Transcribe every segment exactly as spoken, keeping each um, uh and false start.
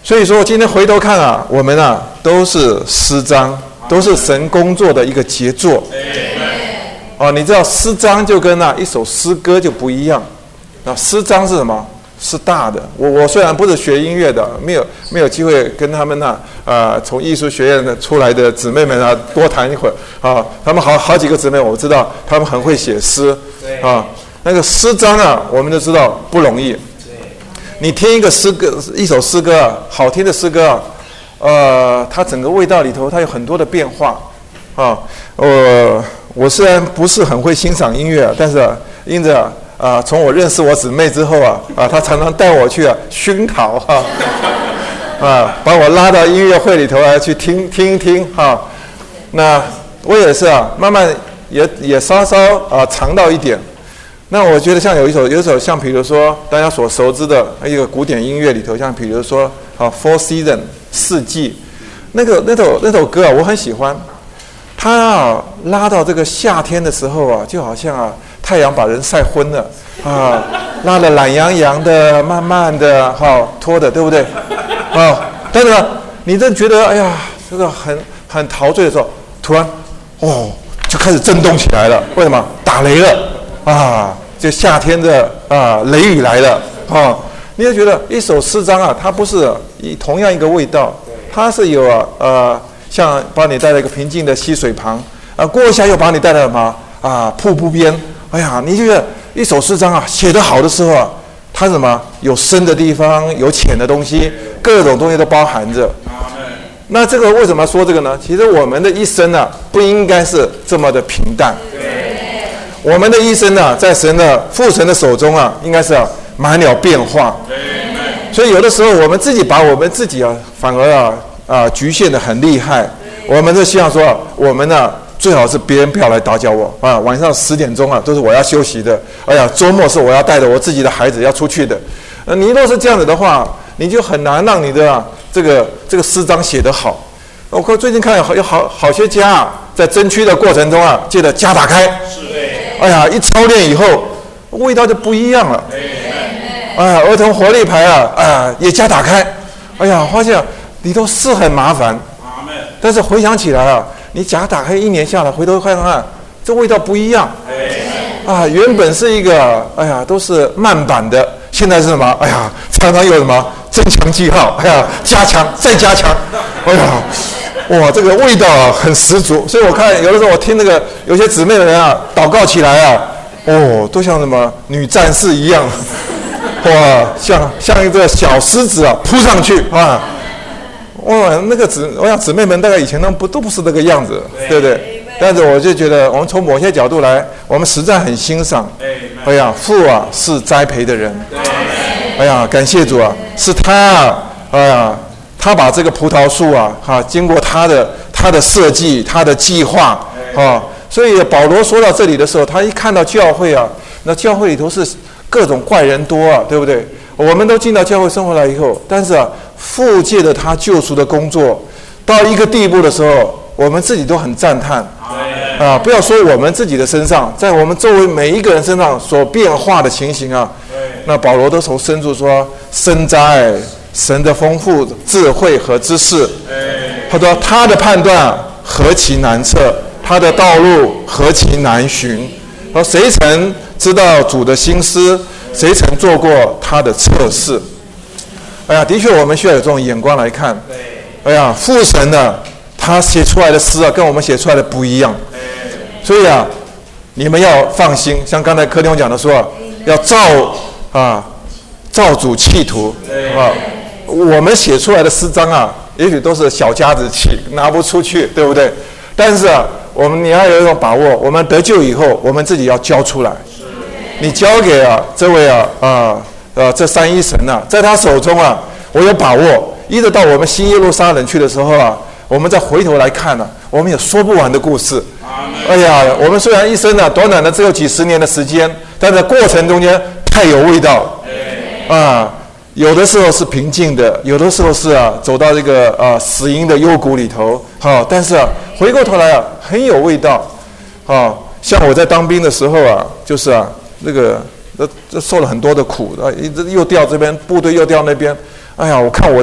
所以说今天回头看啊，我们啊都是诗章，都是神工作的一个杰作。哦，你知道诗章就跟那、啊、一首诗歌就不一样。啊，诗章是什么？是大的。我我虽然不是学音乐的，没有没有机会跟他们呢、啊，呃，从艺术学院的出来的姊妹们啊多谈一会儿啊。他们好好几个姊妹，我知道他们很会写诗啊。那个诗章啊，我们都知道不容易。你听一个诗歌，一首诗歌啊，好听的诗歌啊，呃，它整个味道里头它有很多的变化啊。呃，我虽然不是很会欣赏音乐，但是、啊、因着啊。啊，从我认识我姊妹之后啊，啊，她常常带我去啊熏陶哈，啊，把我拉到音乐会里头来去听听一听哈、啊。那我也是啊，慢慢也也稍稍啊尝到一点。那我觉得像有一首有一首像比如说大家所熟知的一个古典音乐里头，像比如说啊 Four Seasons 四季，那个那首那首歌啊，我很喜欢。它啊拉到这个夏天的时候啊，就好像啊。太阳把人晒昏了啊，拉得懒洋洋的，慢慢的哈、哦、拖的，对不对？啊，但是呢，你真觉得哎呀，这个很很陶醉的时候，突然哦就开始震动起来了。为什么？打雷了啊！就夏天的啊雷雨来了啊！你就觉得一首诗章啊，它不是以同样一个味道，它是有啊呃，像把你带到一个平静的溪水旁啊，过一下又把你带到什么啊瀑布边。哎呀，你觉得一首诗章啊，写得好的时候啊，它什么有深的地方，有浅的东西，各种东西都包含着。那这个为什么要说这个呢？其实我们的一生啊，不应该是这么的平淡。我们的一生啊，在神的父神的手中啊，应该是啊满了变化。所以有的时候我们自己把我们自己啊，反而啊啊局限得很厉害。我们就希望说、啊，我们呢、啊。最好是别人不要来打搅我啊！晚上十点钟啊，都是我要休息的。哎呀，周末是我要带着我自己的孩子要出去的。呃，你若是这样子的话，你就很难让你的、啊、这个这个诗章写得好。我看最近看有好有好好些家啊，在争取的过程中啊，记得家打开。是的。哎呀，一操练以后，味道就不一样了。哎呀，儿童活力牌啊，啊也家打开。哎呀，发现里头是很麻烦。但是回想起来啊。你假打开一年下来，回头看看，这味道不一样。啊，原本是一个，哎呀，都是慢版的，现在是什么？哎呀，常常有什么增强记号，哎呀，加强再加强，哎呀，哇，这个味道啊很十足。所以我看有的时候我听那个有些姊妹的人啊，祷告起来啊，哦，都像什么女战士一样，哇，像像一个小狮子啊扑上去啊。哇，那个姊，我想姊妹们大概以前都不都不是这个样子，对不对？但是我就觉得，我们从某些角度来，我们实在很欣赏。哎呀，父啊是栽培的人。哎呀，感谢主啊，是他啊，哎呀，他把这个葡萄树啊，哈、啊，经过他的他的设计，他的计划啊，所以保罗说到这里的时候，他一看到教会啊，那教会里头是各种怪人多啊，对不对？我们都进到教会生活来以后，但是啊，父借着他救赎的工作，到一个地步的时候，我们自己都很赞叹啊！不要说我们自己的身上，在我们周围每一个人身上所变化的情形啊，那保罗都从深处说：深哉，神的丰富智慧和知识。他说他的判断何其难测，他的道路何其难寻。而谁曾知道主的心思？谁曾做过他的测试？哎呀，的确，我们需要有这种眼光来看。哎呀，父神呢，他写出来的诗啊，跟我们写出来的不一样。所以啊，你们要放心，像刚才柯弟兄讲的说、啊，要照啊，照主企图啊。我们写出来的诗章啊，也许都是小家子气，拿不出去，对不对？但是啊，我们你要有一种把握，我们得救以后，我们自己要交出来。你交给啊这位啊啊呃这三一神啊，在他手中啊，我有把握，一直到我们新耶路撒冷去的时候啊，我们再回头来看呢、啊，我们有说不完的故事。哎呀，我们虽然一生呢短短的只有几十年的时间，但在过程中间太有味道啊。有的时候是平静的，有的时候是啊走到这个啊死荫的幽谷里头，好、啊，但是啊回过头来啊很有味道，啊，像我在当兵的时候啊，就是啊那个这这受了很多的苦啊，一直又调这边部队又调那边，哎呀，我看我的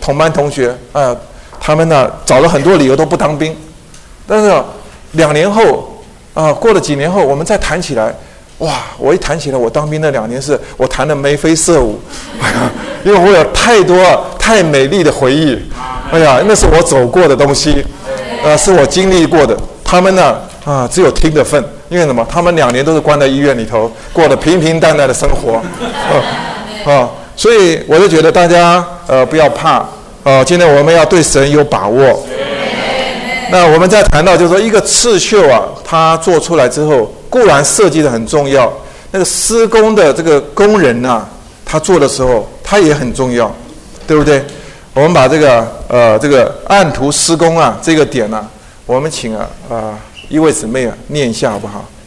同班同学啊、呃，他们呢找了很多理由都不当兵，但是、啊、两年后啊、呃，过了几年后，我们再谈起来，哇！我一谈起来，我当兵那两年是我谈的眉飞色舞，哎呀，因为我有太多太美丽的回忆，哎呀，那是我走过的东西，呃，是我经历过的。他们呢啊，只有听的份，因为什么？他们两年都是关在医院里头，过得平平淡淡的生活，啊、呃呃，所以我就觉得大家呃不要怕，呃，今天我们要对神有把握。那我们再谈到，就是说一个刺绣啊，它做出来之后，固然设计的很重要，那个施工的这个工人啊，他做的时候，他也很重要，对不对？我们把这个呃这个按图施工啊这个点呢、啊，我们请啊啊、呃、一位姊妹啊念一下好不好？